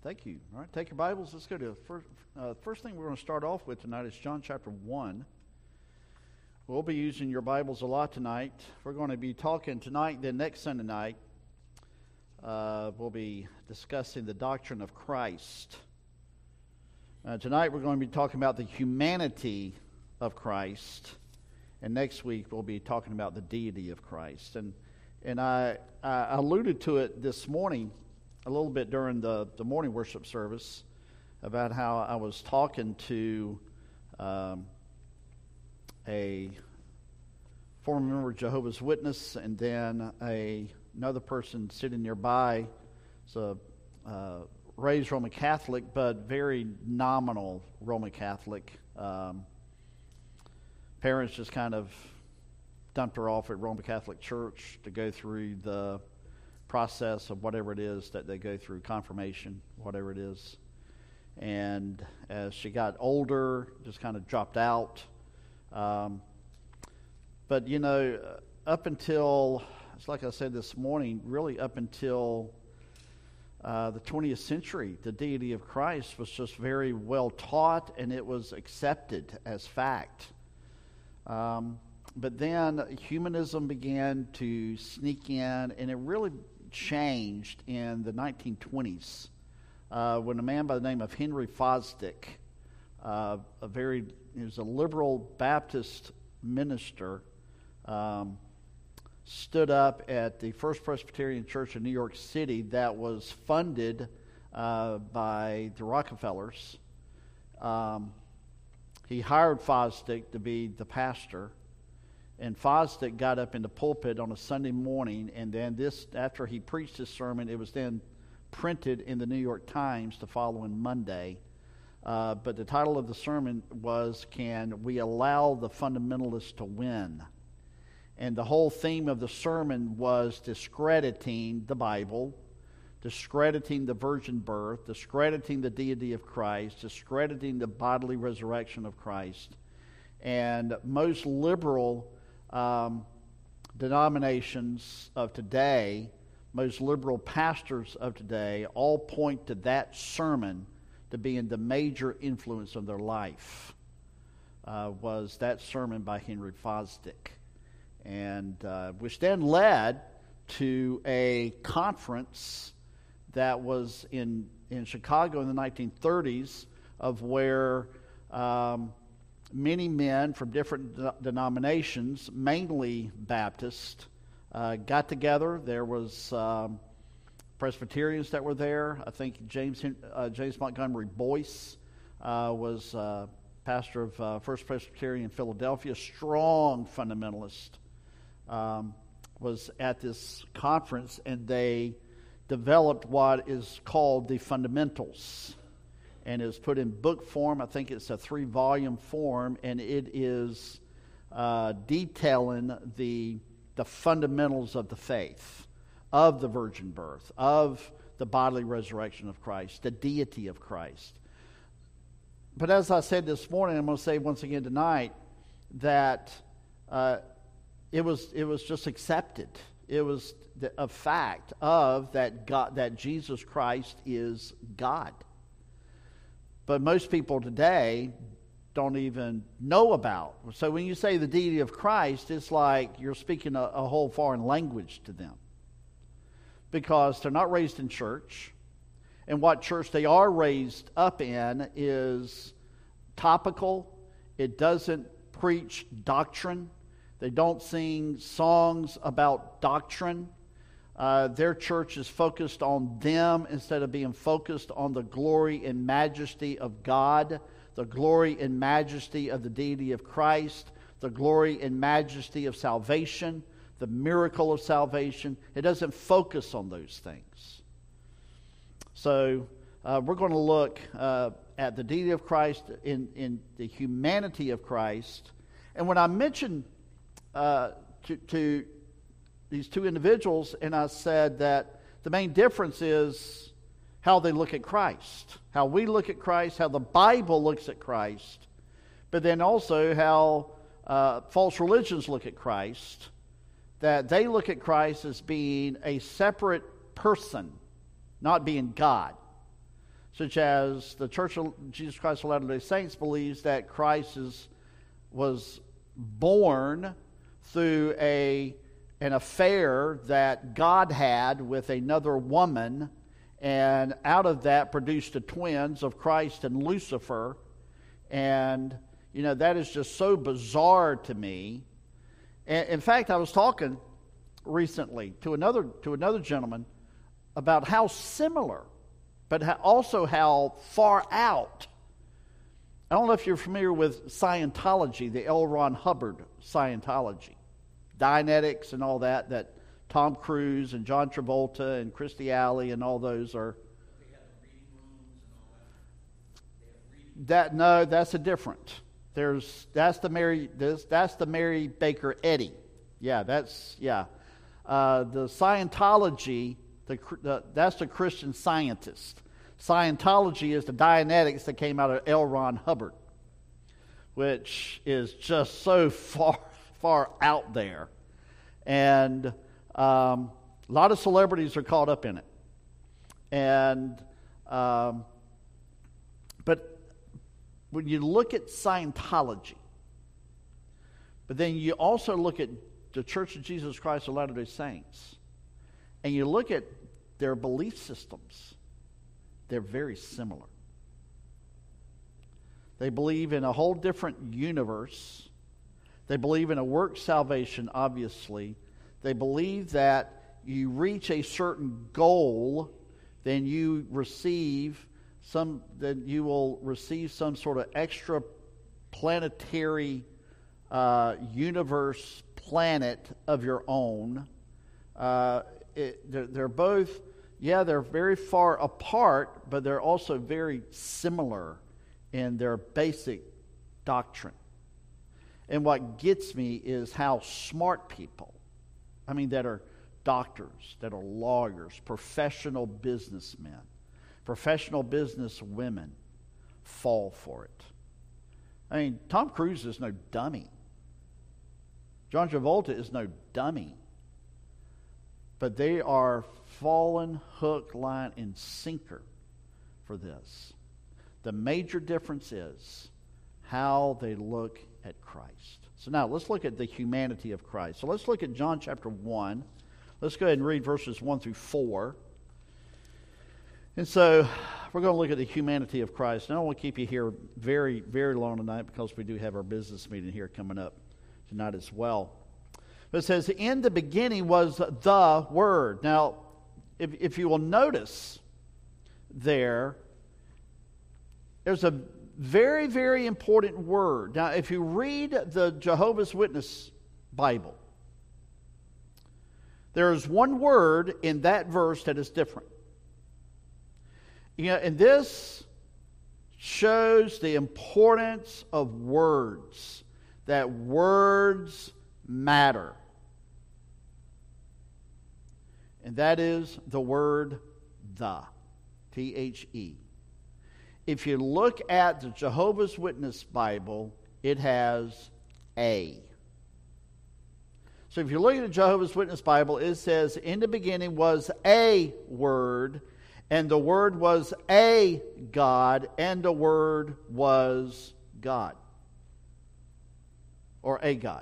Thank you. All right, take your Bibles. Let's go to first thing we're going to start off with tonight is John chapter 1. We'll be using your Bibles a lot tonight. We're going to be talking tonight, then next Sunday night, we'll be discussing the doctrine of Christ. Tonight we're going to be talking about the humanity of Christ, and next week we'll be talking about the deity of Christ. And I alluded to it this morning a little bit during the morning worship service about how I was talking to a former member of Jehovah's Witness, and then another person sitting nearby. It's a raised Roman Catholic, but very nominal Roman Catholic. Parents just kind of dumped her off at Roman Catholic Church to go through the process of whatever it is that they go through, confirmation, whatever it is. And as she got older, just kind of dropped out. But, you know, up until, it's like I said this morning, really up until the 20th century, the deity of Christ was just very well taught, and it was accepted as fact. But then humanism began to sneak in, and it really changed in the 1920s when a man by the name of Henry Fosdick, he was a liberal Baptist minister, stood up at the First Presbyterian Church in New York City that was funded by the Rockefellers. He hired Fosdick to be the pastor. And Fosdick got up in the pulpit on a Sunday morning, and then after he preached his sermon, it was then printed in the New York Times the following Monday. But the title of the sermon was, "Can We Allow the Fundamentalists to Win?" And the whole theme of the sermon was discrediting the Bible, discrediting the virgin birth, discrediting the deity of Christ, discrediting the bodily resurrection of Christ. And most liberal denominations of today, most liberal pastors of today, all point to that sermon to being the major influence of their life, was that sermon by Henry Fosdick. And which then led to a conference that was in Chicago in the 1930s, of where many men from different denominations, mainly Baptist, got together. There was Presbyterians that were there. I think James Montgomery Boyce was pastor of First Presbyterian in Philadelphia, strong fundamentalist, was at this conference, and they developed what is called the fundamentals. And is put in book form. I think it's a 3-volume form, and it is detailing the fundamentals of the faith, of the virgin birth, of the bodily resurrection of Christ, the deity of Christ. But as I said this morning, I'm going to say once again tonight that it was just accepted. It was a fact of that Jesus Christ is God. But most people today don't even know about. So when you say the deity of Christ, it's like you're speaking a whole foreign language to them. Because they're not raised in church. And what church they are raised up in is topical. It doesn't preach doctrine. They don't sing songs about doctrine. Their church is focused on them instead of being focused on the glory and majesty of God, the glory and majesty of the deity of Christ, the glory and majesty of salvation, the miracle of salvation. It doesn't focus on those things. So we're going to look at the deity of Christ in the humanity of Christ. And when I mentioned to these two individuals, and I said that the main difference is how they look at Christ, how we look at Christ, how the Bible looks at Christ, but then also how false religions look at Christ, that they look at Christ as being a separate person, not being God. such as the Church of Jesus Christ of Latter-day Saints believes that Christ was born through an affair that God had with another woman, and out of that produced the twins of Christ and Lucifer. And, that is just so bizarre to me. And in fact, I was talking recently to another gentleman about how similar, but also how far out. I don't know if you're familiar with Scientology, the L. Ron Hubbard Scientology, Dianetics and all that Tom Cruise and John Travolta and Christy Alley and all those are. They have reading rooms and all that. No, that's a different. That's the Mary Baker Eddy. Yeah, that's the Scientology. That's the Christian Scientist. Scientology is the Dianetics that came out of L. Ron Hubbard, which is just so far out there, and a lot of celebrities are caught up in it. And but when you look at Scientology, but then you also look at the Church of Jesus Christ of Latter-day Saints, and you look at their belief systems, they're very similar. They believe in a whole different universe. They believe in a work salvation, obviously. They believe that you reach a certain goal, then you will receive some sort of extra planetary universe planet of your own. They're both, they're very far apart, but they're also very similar in their basic doctrine. And what gets me is how smart people, that are doctors, that are lawyers, professional businessmen, professional business women, fall for it. Tom Cruise is no dummy. John Travolta is no dummy. But they are fallen hook, line, and sinker for this. The major difference is how they look at Christ. So now let's look at the humanity of Christ. So let's look at John chapter 1. Let's go ahead and read verses 1 through 4. And so we're going to look at the humanity of Christ. And I don't want to keep you here very, very long tonight because we do have our business meeting here coming up tonight as well. But it says, in the beginning was the Word. Now, if you will notice there's a very, very important word. Now, if you read the Jehovah's Witness Bible, there is one word in that verse that is different. And this shows the importance of words, that words matter. And that is the word the, T-H-E. If you look at the Jehovah's Witness Bible, it has a. So if you look at the Jehovah's Witness Bible, it says, in the beginning was a Word, and the Word was a God, and the Word was God. Or a God.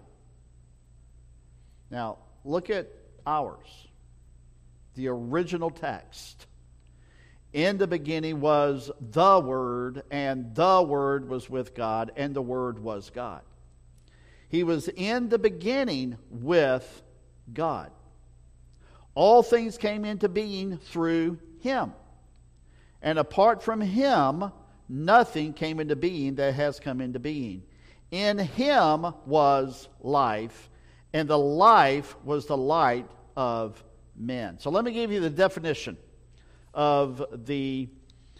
Now, look at ours. The original text. In the beginning was the Word, and the Word was with God, and the Word was God. He was in the beginning with God. All things came into being through Him. And apart from Him, nothing came into being that has come into being. In Him was life, and the life was the light of men. So let me give you the definition of the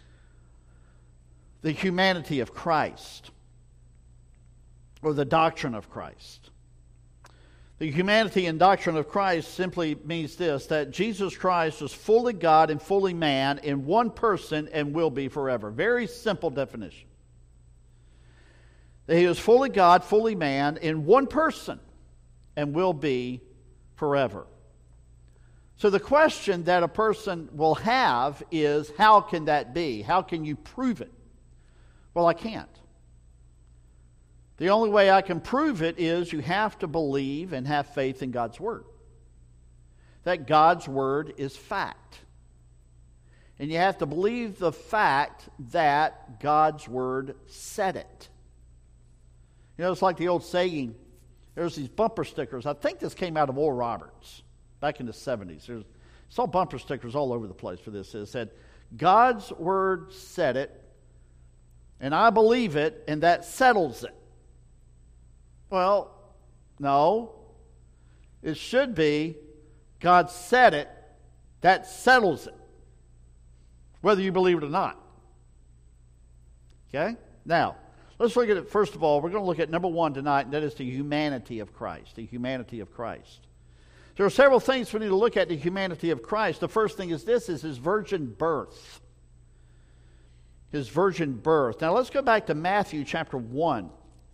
humanity of Christ, or the doctrine of Christ. The humanity and doctrine of Christ simply means this, that Jesus Christ is fully God and fully man in one person and will be forever. Very simple definition. That He is fully God, fully man in one person and will be forever. So the question that a person will have is, how can that be? How can you prove it? Well, I can't. The only way I can prove it is you have to believe and have faith in God's Word. That God's Word is fact. And you have to believe the fact that God's Word said it. You know, it's like the old saying, there's these bumper stickers. I think this came out of Oral Roberts back in the 70s. Saw bumper stickers all over the place for this. It said, God's Word said it, and I believe it, and that settles it. Well, no. It should be, God said it, that settles it. Whether you believe it or not. Okay? Now, let's look at it. First of all, we're going to look at number one tonight, and that is the humanity of Christ. The humanity of Christ. There are several things we need to look at the humanity of Christ. The first thing is this, is his virgin birth. His virgin birth. Now, let's go back to Matthew chapter 1.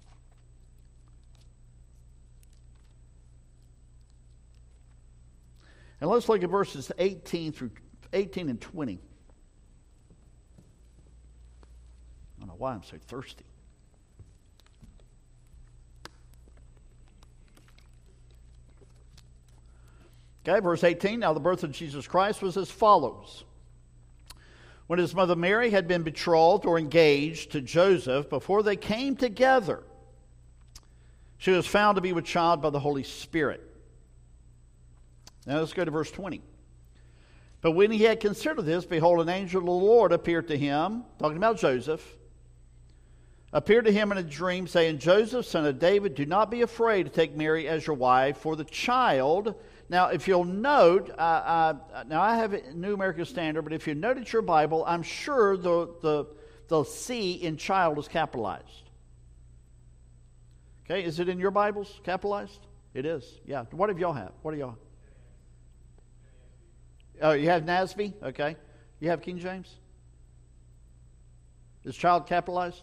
And let's look at verses 18 and 20. I don't know why I'm so thirsty. Okay, verse 18. Now the birth of Jesus Christ was as follows. When his mother Mary had been betrothed or engaged to Joseph, before they came together, she was found to be with child by the Holy Spirit. Now let's go to verse 20. But when he had considered this, behold, an angel of the Lord appeared to him, talking about Joseph, appeared to him in a dream, saying, Joseph, son of David, do not be afraid to take Mary as your wife, for the child... Now, if you'll note, now I have a New American Standard, but if you note at your Bible, I'm sure the C in child is capitalized. Okay, is it in your Bibles capitalized? It is, yeah. What do y'all have? What do y'all have? Oh, you have NASB? Okay. You have King James? Is child capitalized?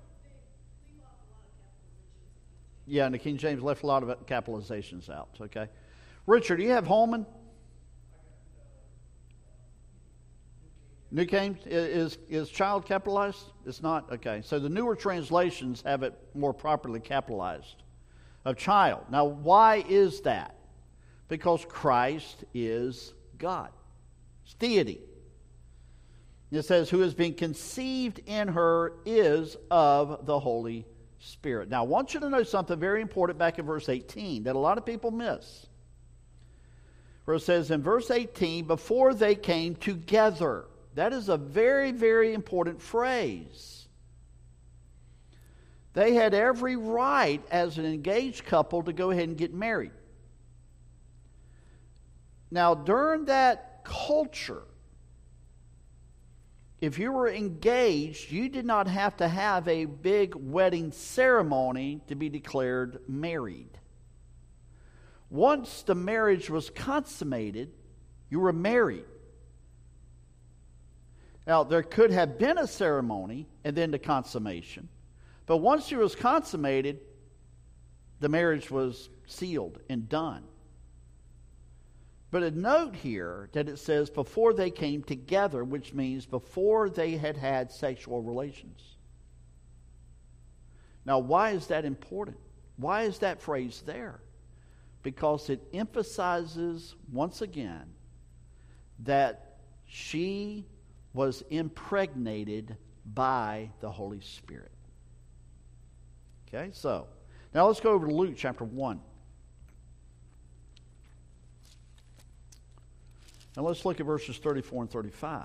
Yeah, and the King James left a lot of capitalizations out, okay. Richard, do you have Holman? New King is child capitalized? It's not? Okay. So the newer translations have it more properly capitalized. Of child. Now, why is that? Because Christ is God. It's deity. It says, who has been conceived in her is of the Holy Spirit. Now, I want you to know something very important back in verse 18 that a lot of people miss. Where it says in verse 18, before they came together. That is a very, very important phrase. They had every right as an engaged couple to go ahead and get married. Now, during that culture, if you were engaged, you did not have to have a big wedding ceremony to be declared married. Once the marriage was consummated, you were married. Now, there could have been a ceremony and then the consummation. But once it was consummated, the marriage was sealed and done. But a note here that it says before they came together, which means before they had had sexual relations. Now, why is that important? Why is that phrase there? Because it emphasizes once again that she was impregnated by the Holy Spirit. Okay, so now let's go over to Luke chapter 1. Now let's look at verses 34 and 35.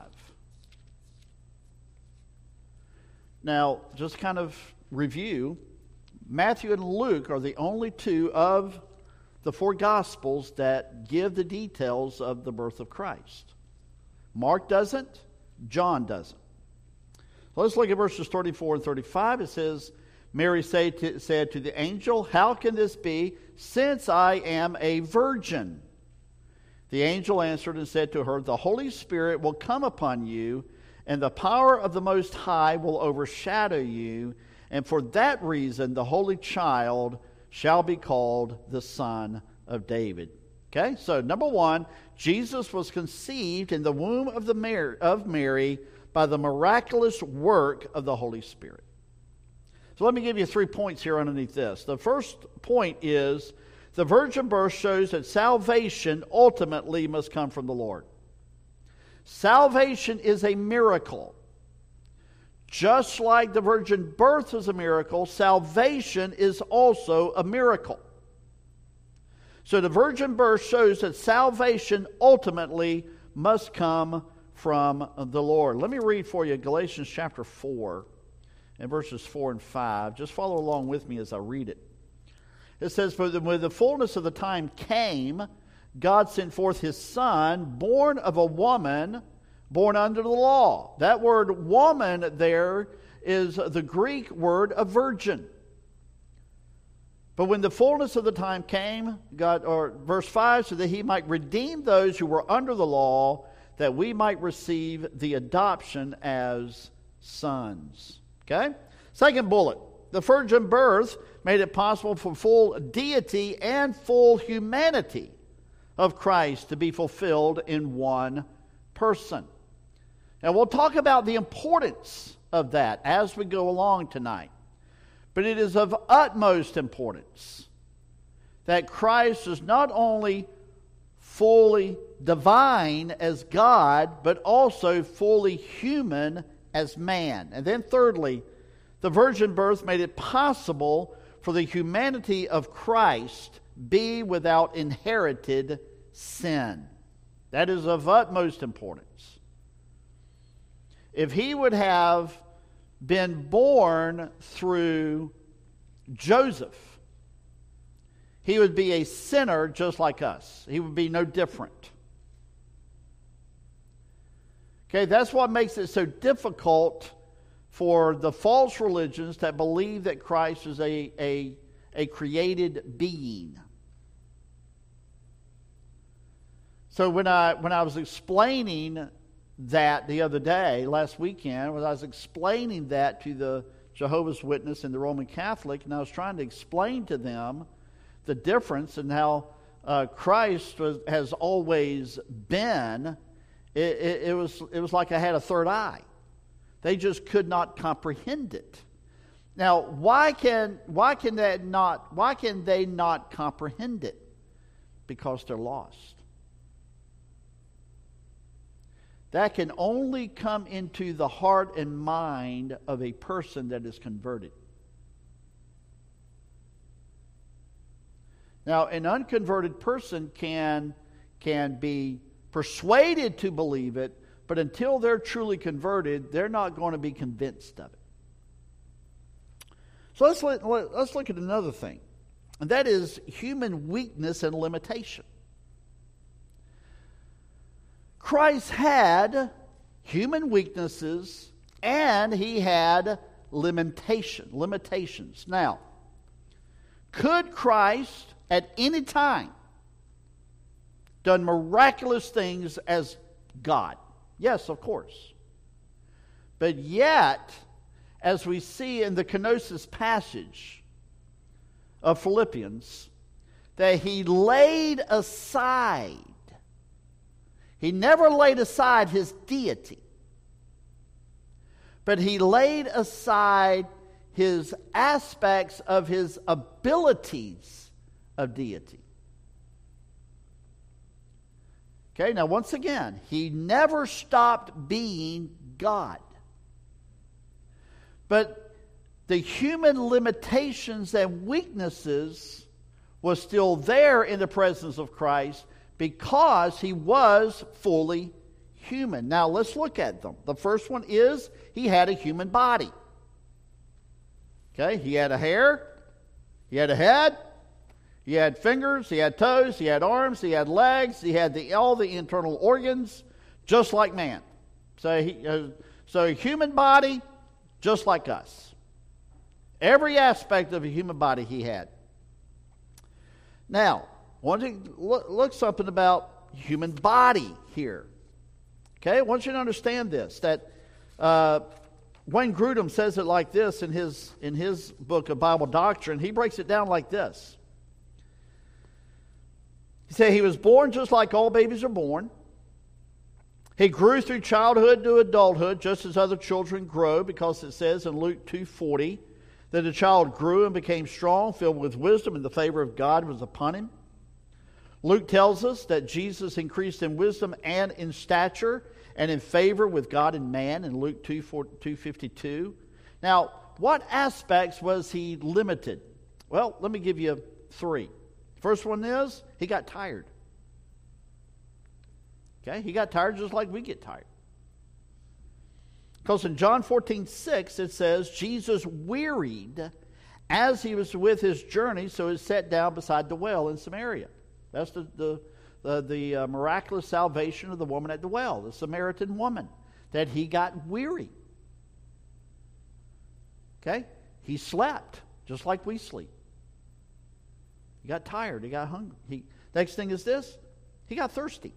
Now, just kind of review, Matthew and Luke are the only two of the four Gospels that give the details of the birth of Christ. Mark doesn't, John doesn't. Let's look at verses 34 and 35. It says, Mary said to the angel, how can this be, since I am a virgin? The angel answered and said to her, the Holy Spirit will come upon you, and the power of the Most High will overshadow you, and for that reason the Holy Child shall be called the Son of David. Okay, so number one, Jesus was conceived in the womb of Mary by the miraculous work of the Holy Spirit. So let me give you 3 points here underneath this. The first point is the virgin birth shows that salvation ultimately must come from the Lord. Salvation is a miracle. Just like the virgin birth is a miracle, salvation is also a miracle. So the virgin birth shows that salvation ultimately must come from the Lord. Let me read for you Galatians chapter 4 and verses 4 and 5. Just follow along with me as I read it. It says, "For when the fullness of the time came, God sent forth his Son, born of a woman, born under the law." That word woman there is the Greek word of virgin. But when the fullness of the time came, verse 5, so that he might redeem those who were under the law, that we might receive the adoption as sons. Okay? Second bullet. The virgin birth made it possible for full deity and full humanity of Christ to be fulfilled in one person. Now we'll talk about the importance of that as we go along tonight. But it is of utmost importance that Christ is not only fully divine as God, but also fully human as man. And then thirdly, the virgin birth made it possible for the humanity of Christ be without inherited sin. That is of utmost importance. If he would have been born through Joseph, he would be a sinner just like us. He would be no different. Okay, that's what makes it so difficult for the false religions that believe that Christ is a created being. So when I was explaining that the other day, last weekend, when I was explaining that to the Jehovah's Witness and the Roman Catholic, and I was trying to explain to them the difference and how Christ has always been, it was like I had a third eye. They just could not comprehend it. Now, why can they not comprehend it? Because they're lost. That can only come into the heart and mind of a person that is converted. Now, an unconverted person can be persuaded to believe it, but until they're truly converted, they're not going to be convinced of it. So let's look at another thing, and that is human weakness and limitation. Christ had human weaknesses and he had limitations. Now, could Christ at any time done miraculous things as God? Yes, of course. But yet, as we see in the kenosis passage of Philippians, that he laid aside. He never laid aside his deity, but he laid aside his aspects of his abilities of deity. Okay, now once again, he never stopped being God. But the human limitations and weaknesses was still there in the presence of Christ, because he was fully human. Now let's look at them. The first one is he had a human body. Okay, he had a hair, he had a head, he had fingers, he had toes, he had arms, he had legs, he had all the internal organs, just like man. So a human body, just like us. Every aspect of a human body he had. Now, I want you to look something about human body here. Okay, I want you to understand this, that Wayne Grudem says it like this in his book of Bible Doctrine. He breaks it down like this. He He said he was born just like all babies are born. He grew through childhood to adulthood just as other children grow, because it says in Luke 2:40 that the child grew and became strong, filled with wisdom, and the favor of God was upon him. Luke tells us that Jesus increased in wisdom and in stature and in favor with God and man in Luke 2:52. Now, what aspects was he limited? Well, let me give you 3. First one is he got tired. Okay, he got tired just like we get tired. Because in John 14:6 it says, Jesus wearied as he was with his journey, so he sat down beside the well in Samaria. That's the miraculous salvation of the woman at the well, the Samaritan woman, that he got weary. Okay, he slept just like we sleep. He got tired. He got hungry. Next thing is this: he got thirsty.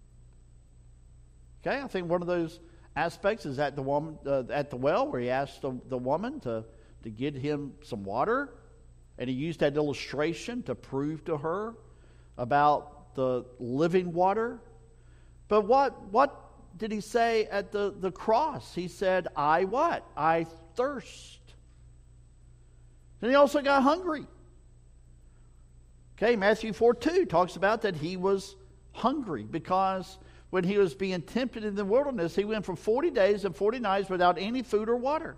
Okay, I think one of those aspects is at the woman at the well, where he asked the woman to get him some water, and he used that illustration to prove to her about the living water. But what did he say at the cross? He said, "I what? I thirst." And he also got hungry. Okay, Matthew 4:2 talks about that he was hungry because when he was being tempted in the wilderness, he went for 40 days and 40 nights without any food or water.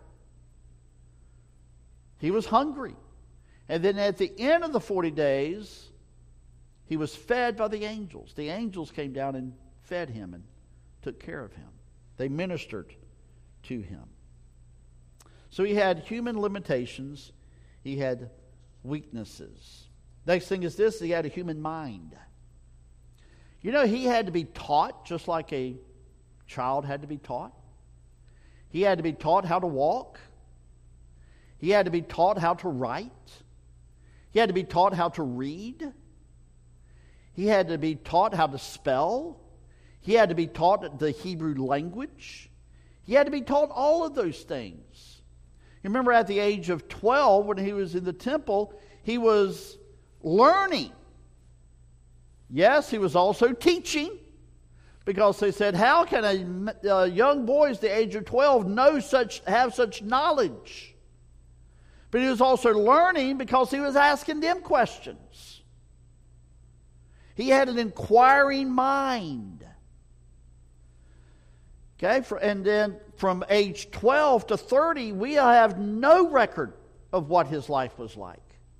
He was hungry. And then at the end of the 40 days, he was fed by the angels. The angels came down and fed him and took care of him. They ministered to him. So he had human limitations. He had weaknesses. Next thing is this: he had a human mind. You know, he had to be taught just like a child had to be taught. He had to be taught how to walk. He had to be taught how to write. He had to be taught how to read. He had to be taught how to spell. He had to be taught the Hebrew language. He had to be taught all of those things. You remember at the age of 12, when he was in the temple, he was learning. Yes, he was also teaching, because they said, how can a young boy at the age of 12 have such knowledge? But he was also learning because he was asking them questions. He had an inquiring mind. Okay, and then from age 12 to 30, we have no record of what his life was like.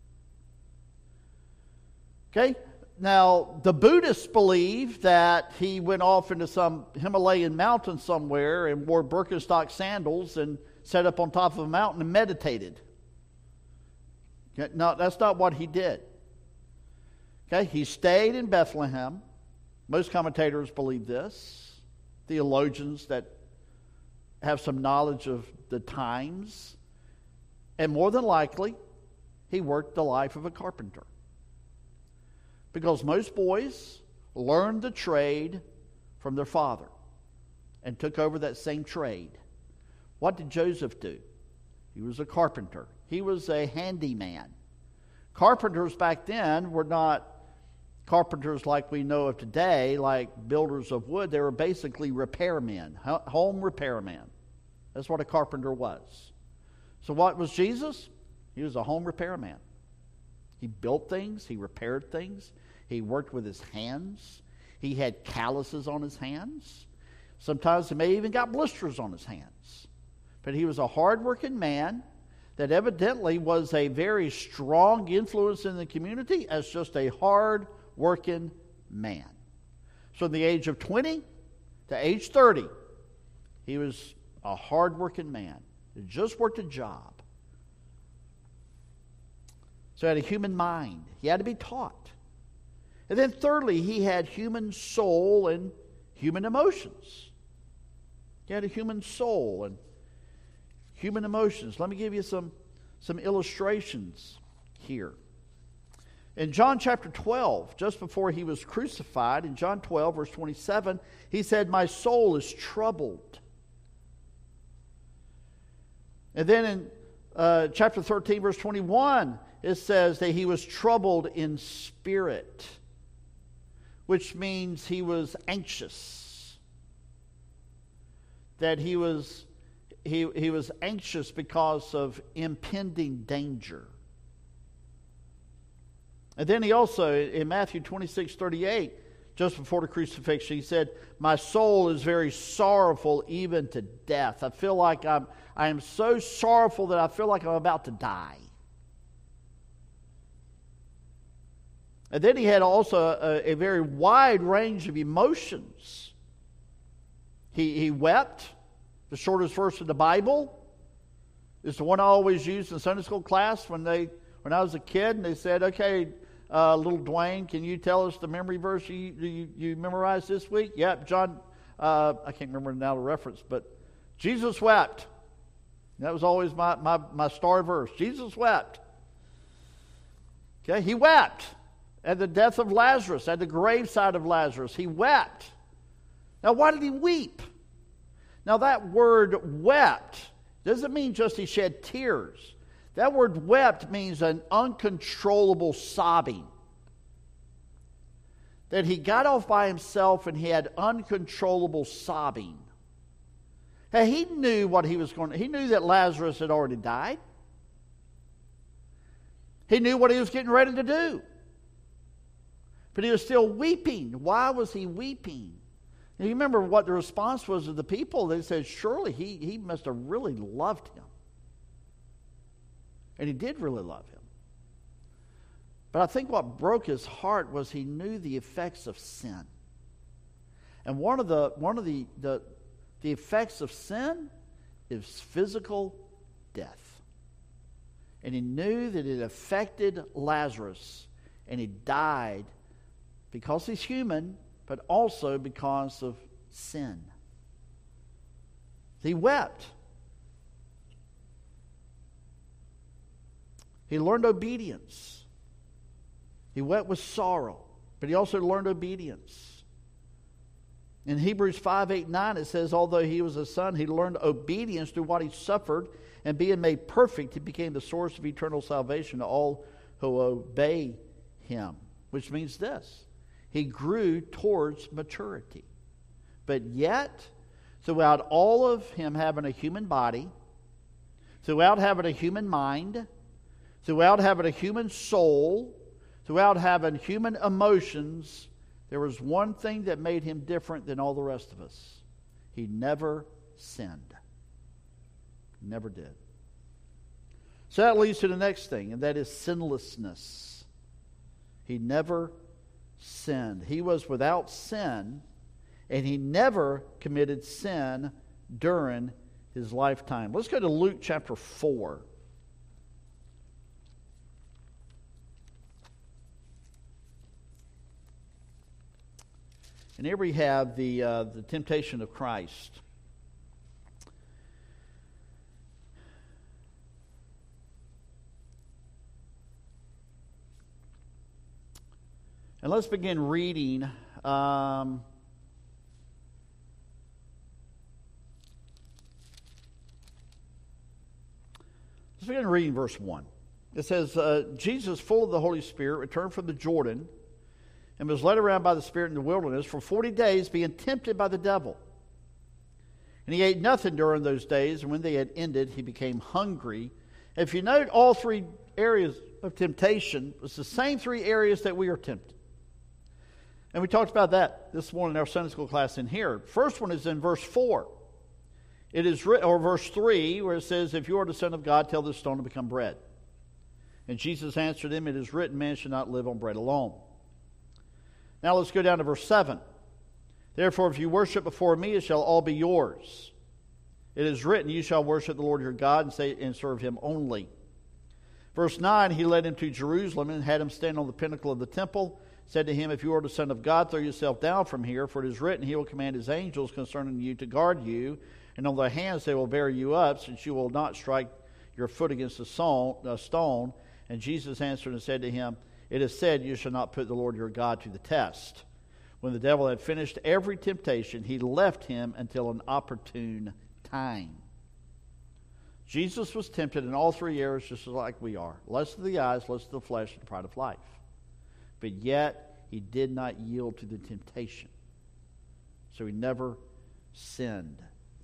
Okay, now the Buddhists believe that he went off into some Himalayan mountain somewhere and wore Birkenstock sandals and sat up on top of a mountain and meditated. Okay, no, that's not what he did. Okay, he stayed in Bethlehem. Most commentators believe this. Theologians that have some knowledge of the times. And more than likely, he worked the life of a carpenter. Because most boys learned the trade from their father and took over that same trade. What did Joseph do? He was a carpenter. He was a handyman. Carpenters back then were not carpenters like we know of today, like builders of wood. They were basically repairmen, home repairmen. That's what a carpenter was. So what was Jesus? He was a home repairman. He built things. He repaired things. He worked with his hands. He had calluses on his hands. Sometimes he may even got blisters on his hands. But he was a hard-working man that evidently was a very strong influence in the community as just a hard-working man. So from the age of 20 to age 30, he was a hard-working man. He just worked a job. So he had a human mind. He had to be taught. And then thirdly, he had human soul and human emotions. He had a human soul and human emotions. Let me give you some illustrations here. In John chapter 12, just before he was crucified, in John 12, verse 27, he said, "My soul is troubled." And then in chapter 13, verse 21, it says that he was troubled in spirit. which means he was anxious. That he was anxious because of impending danger. And then he also, in Matthew 26:38, just before the crucifixion, he said, "My soul is very sorrowful, even to death." I feel like I am so sorrowful that I feel like I'm about to die. And then he had also a very wide range of emotions. He wept. The shortest verse in the Bible is the one I always used in Sunday school class when I was a kid, and they said, "Okay, little Dwayne, can you tell us the memory verse you memorized this week?" Yep, John. I can't remember now the reference, but Jesus wept. That was always my star verse. Jesus wept. Okay, he wept at the death of Lazarus, at the graveside of Lazarus. He wept. Now, why did he weep? Now, that word wept doesn't mean just he shed tears. That word wept means an uncontrollable sobbing. That he got off by himself and he had uncontrollable sobbing. Hey, he knew what he was going to. He knew that Lazarus had already died. He knew what he was getting ready to do. But he was still weeping. Why was he weeping? Now, you remember what the response was of the people. They said, surely he must have really loved him. And he did really love him. But I think what broke his heart was he knew the effects of sin. And one of the effects of sin is physical death. And he knew that it affected Lazarus, and he died because he's human, but also because of sin. He wept. He learned obedience. He wept with sorrow, but he also learned obedience. In Hebrews 5:8-9, it says, although he was a son, he learned obedience through what he suffered, and being made perfect, he became the source of eternal salvation to all who obey him. Which means this: he grew towards maturity. But yet, throughout all of him having a human body, throughout having a human mind, throughout having a human soul, throughout having human emotions, there was one thing that made him different than all the rest of us. He never sinned. Never did. So that leads to the next thing, and that is sinlessness. He never sinned. He was without sin, and he never committed sin during his lifetime. Let's go to Luke chapter 4. And here we have the temptation of Christ. And let's begin reading. Let's begin reading verse 1. It says, Jesus, full of the Holy Spirit, returned from the Jordan and was led around by the Spirit in the wilderness for 40 days, being tempted by the devil. And he ate nothing during those days, and when they had ended, he became hungry. If you note, all three areas of temptation, it's the same three areas that we are tempted. And we talked about that this morning in our Sunday school class in here. First one is in verse 4. It is written, or verse 3, where it says, if you are the Son of God, tell this stone to become bread. And Jesus answered him, it is written, man should not live on bread alone. Now let's go down to verse 7. Therefore, if you worship before me, it shall all be yours. It is written, you shall worship the Lord your God and serve him only. Verse 9, he led him to Jerusalem and had him stand on the pinnacle of the temple, said to him, if you are the Son of God, throw yourself down from here, for it is written, he will command his angels concerning you to guard you, and on their hands they will bear you up, since you will not strike your foot against a stone. And Jesus answered and said to him, it is said, you shall not put the Lord your God to the test. When the devil had finished every temptation, he left him until an opportune time. Jesus was tempted in all three areas just like we are. Lust of the eyes, lust of the flesh, and pride of life. But yet, he did not yield to the temptation. So he never sinned.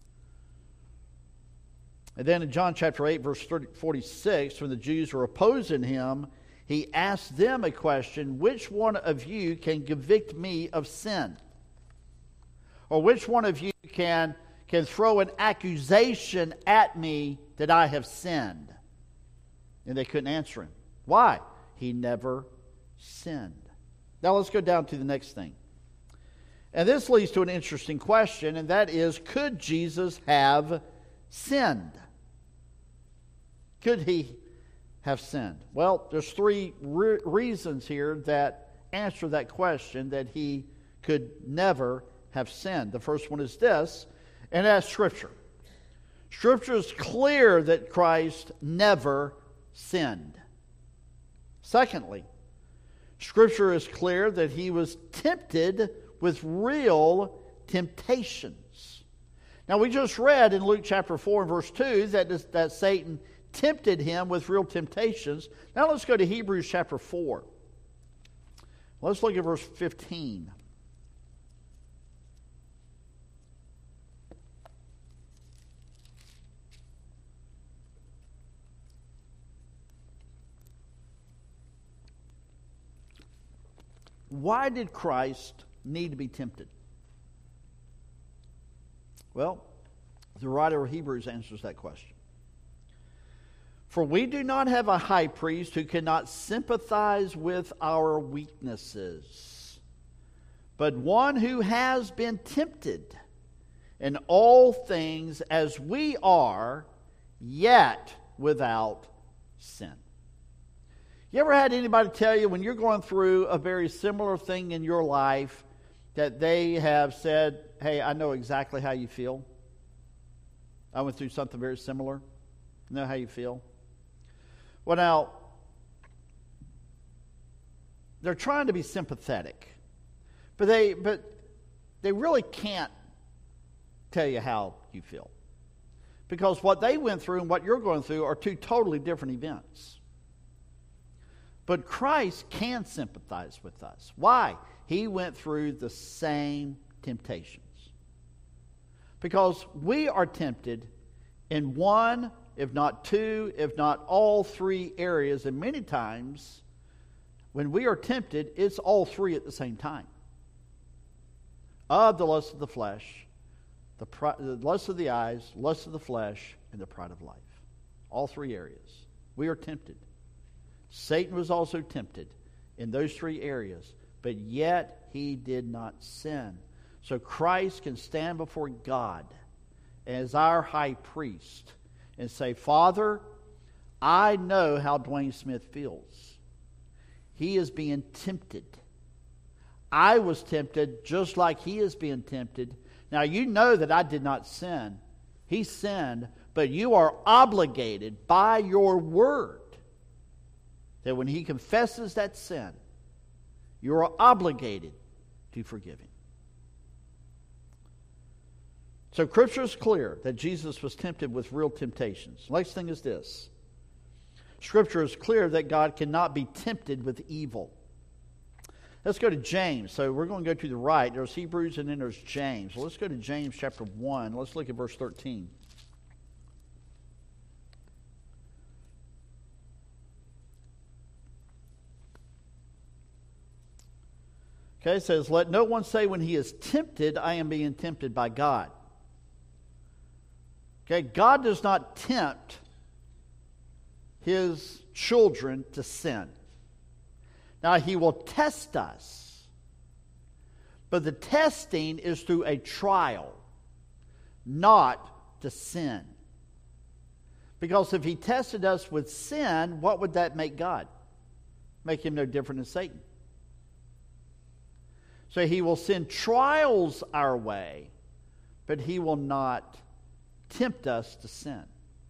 And then in John chapter 8, verse 46, when the Jews were opposing him, he asked them a question, which one of you can convict me of sin? Or which one of you can throw an accusation at me that I have sinned? And they couldn't answer him. Why? He never sinned. Now let's go down to the next thing. And this leads to an interesting question, and that is, could Jesus have sinned? Could he have sinned? Well, there's three reasons here that answer that question, that he could never have sinned. The first one is this, and that's Scripture. Scripture is clear that Christ never sinned. Secondly, Scripture is clear that he was tempted with real temptations. Now, we just read in Luke chapter 4 and verse 2 that Satan tempted him with real temptations. Now let's go to Hebrews chapter 4. Let's look at verse 15. Why did Christ need to be tempted? Well, the writer of Hebrews answers that question. For we do not have a high priest who cannot sympathize with our weaknesses, but one who has been tempted in all things as we are, yet without sin. You ever had anybody tell you when you're going through a very similar thing in your life that they have said, hey, I know exactly how you feel? I went through something very similar. I know how you feel. Well, now, they're trying to be sympathetic, but they really can't tell you how you feel. Because what they went through and what you're going through are two totally different events. But Christ can sympathize with us. Why? He went through the same temptations. Because we are tempted in one, if not two, if not all three areas. And many times, when we are tempted, it's all three at the same time. Of the lust of the flesh, the lust of the eyes, lust of the flesh, and the pride of life. All three areas. We are tempted. Satan was also tempted in those three areas, but yet he did not sin. So Christ can stand before God as our high priest and say, Father, I know how Dwayne Smith feels. He is being tempted. I was tempted just like he is being tempted. Now you know that I did not sin. He sinned, but you are obligated by your word that when he confesses that sin, you are obligated to forgive him. So Scripture is clear that Jesus was tempted with real temptations. Next thing is this. Scripture is clear that God cannot be tempted with evil. Let's go to James. So we're going to go to the right. There's Hebrews and then there's James. So let's go to James chapter 1. Let's look at verse 13. Okay, it says, let no one say when he is tempted, I am being tempted by God. Okay, God does not tempt his children to sin. Now, he will test us, but the testing is through a trial, not to sin. Because if he tested us with sin, what would that make God? Make him no different than Satan. So he will send trials our way, but he will not tempt us to sin.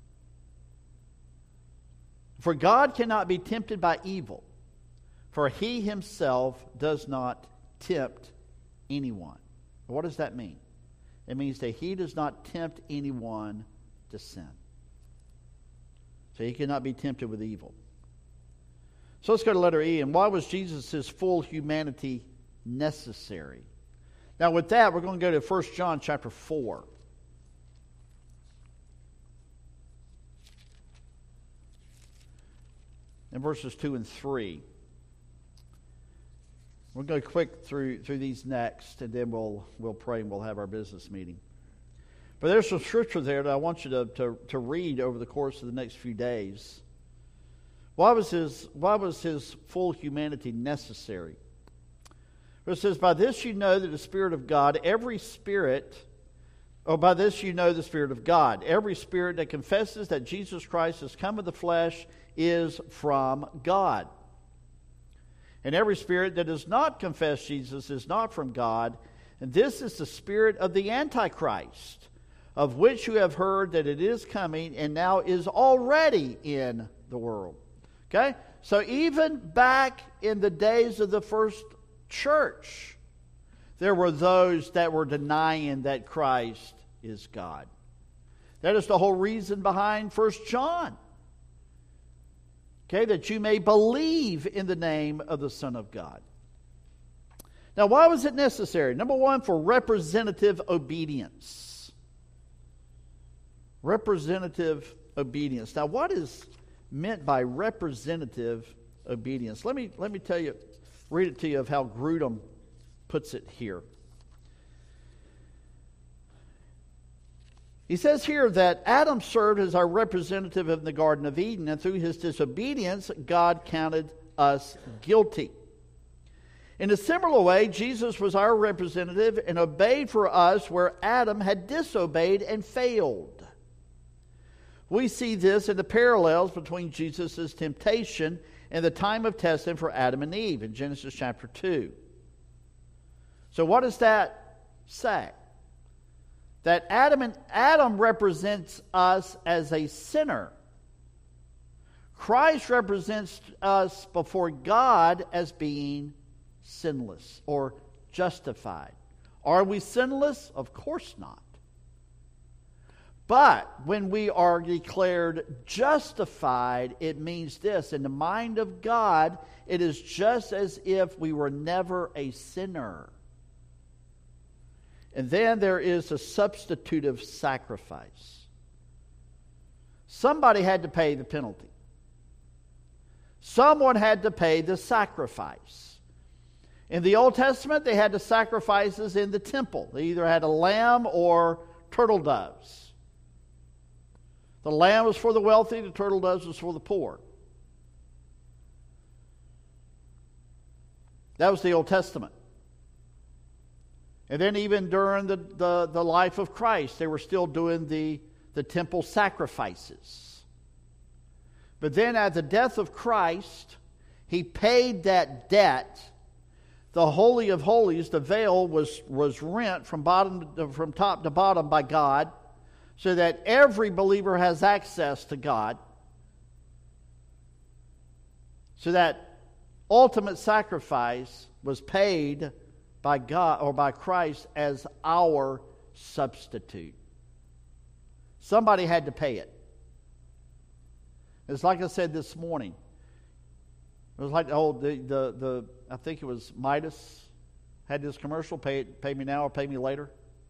For God cannot be tempted by evil, for he himself does not tempt anyone. What does that mean? It means that he does not tempt anyone to sin. So he cannot be tempted with evil. So let's go to letter E. And why was Jesus' full humanity necessary? Now with that, we're going to go to 1 John chapter 4. And verses 2 and 3. We'll go quick through these next, and then we'll pray and we'll have our business meeting. But there's some scripture there that I want you to read over the course of the next few days. Why was his full humanity necessary? It says, by this you know that the Spirit of God, by this you know the Spirit of God. Every spirit that confesses that Jesus Christ has come in the flesh is from God. And every spirit that does not confess Jesus is not from God. And this is the spirit of the Antichrist, of which you have heard that it is coming and now is already in the world. Okay? So even back in the days of the first church, there were those that were denying that Christ is God. That is the whole reason behind 1 John. Okay, that you may believe in the name of the Son of God. Now, why was it necessary? Number one, for representative obedience. Representative obedience. Now, what is meant by representative obedience? Let me tell you, read it to you of how Grudem puts it here. He says here that Adam served as our representative in the Garden of Eden, and through his disobedience, God counted us guilty. In a similar way, Jesus was our representative and obeyed for us where Adam had disobeyed and failed. We see this in the parallels between Jesus' temptation and the time of testing for Adam and Eve in Genesis chapter 2. So what does that say? That Adam represents us as a sinner. Christ represents us before God as being sinless or justified. Are we sinless? Of course not. But when we are declared justified, it means this. In the mind of God, it is just as if we were never a sinner. And then there is a substitutive sacrifice. Somebody had to pay the penalty. Someone had to pay the sacrifice. In the Old Testament, they had the sacrifices in the temple. They either had a lamb or turtle doves. The lamb was for the wealthy, the turtle doves was for the poor. That was the Old Testament. And then even during the life of Christ, they were still doing the temple sacrifices. But then at the death of Christ, He paid that debt. The Holy of Holies, the veil, was rent from top to bottom by God, so that every believer has access to God. So that ultimate sacrifice was paid by God or by Christ as our substitute. Somebody had to pay it. It's like I said this morning. It was like I think it was Midas had this commercial, pay me now or pay me later.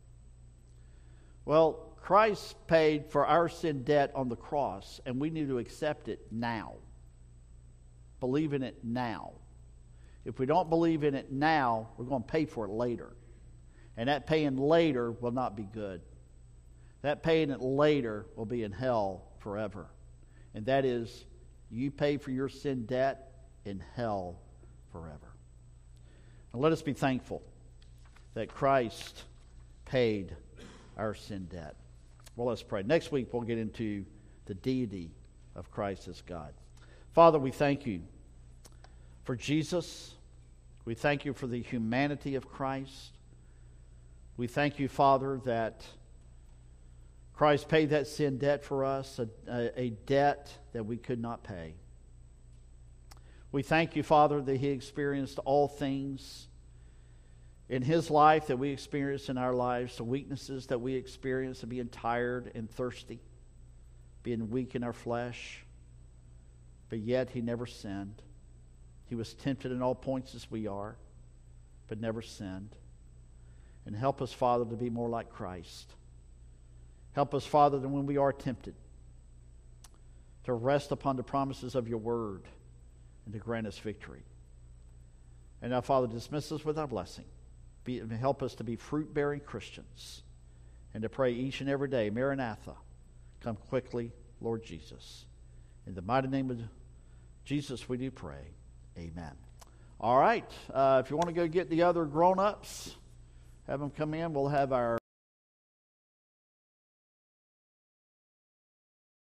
Well, Christ paid for our sin debt on the cross, and we need to accept it now. Believe in it now. If we don't believe in it now, we're going to pay for it later. And that paying later will not be good. That paying it later will be in hell forever. And that is, you pay for your sin debt in hell forever. And let us be thankful that Christ paid our sin debt. Well, let's pray. Next week, we'll get into the deity of Christ as God. Father, we thank you for Jesus. We thank you for the humanity of Christ. We thank you, Father, that Christ paid that sin debt for us, a debt that we could not pay. We thank you, Father, that He experienced all things in His life that we experience in our lives, the weaknesses that we experience of being tired and thirsty, being weak in our flesh, but yet He never sinned. He was tempted in all points as we are, but never sinned. And help us, Father, to be more like Christ. Help us, Father, that when we are tempted, to rest upon the promises of your word and to grant us victory. And now, Father, dismiss us with our blessing. Help us to be fruit-bearing Christians and to pray each and every day, Maranatha, come quickly, Lord Jesus. In the mighty name of Jesus we do pray. Amen. All right. If you want to go get the other grown-ups, have them come in. We'll have our